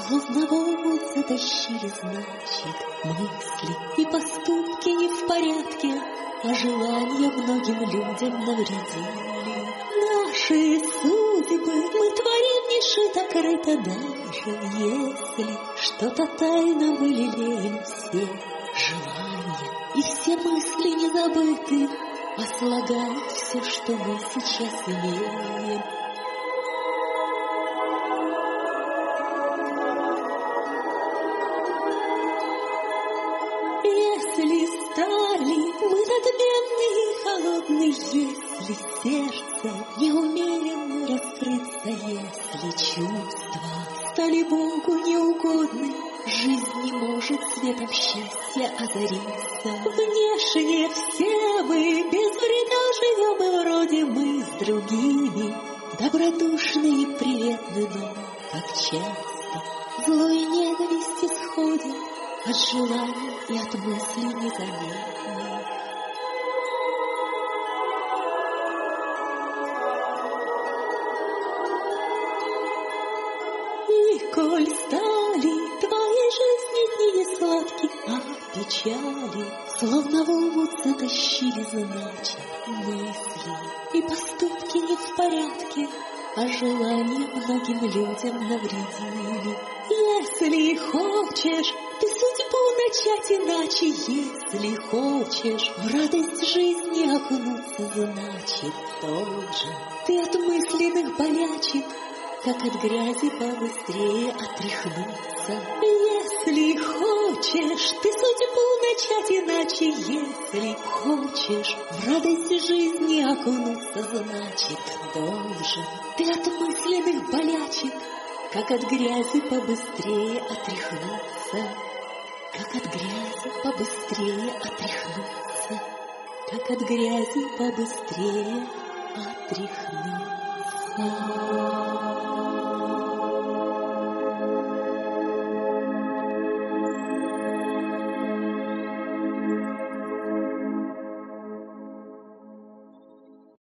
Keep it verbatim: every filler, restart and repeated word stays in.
Словно в омут затащили, значит, мысли и поступки не в порядке, а желания многим людям навредили. Наши судьбы мы творим не шито-крыто, даже если что-то тайно мы лелеем все желания, и все мысли не забыты, а слагают все, что мы сейчас имеем. Если стали мы надменны и холодны, если сердце неумеренно раскрыться, если чувства стали Богу неугодны, жизнь не может светом счастья озариться. Внешне все мы без вреда живем, и вроде мы с другими добродушны и приветны, но как часто зло и ненависть исходит от желаний и от мыслей незаметных. И коль стали твоей жизни дни не сладки, а печали, словно в омут затащили, значит, мысли и поступки не в порядке, а желания многим людям навредили. Если хочешь ты судьбу начать иначе, если хочешь в радость жизни окунуться, значит, должен ты от мысленных болячек, как от грязи, побыстрее отряхнуться. Если хочешь ты судьбу начать иначе, если хочешь в радость жизни окунуться, значит, должен ты от мысленных болячек, как от грязи, побыстрее отряхнуться. Как от грязи побыстрее отряхнуться, как от грязи побыстрее отряхнуться.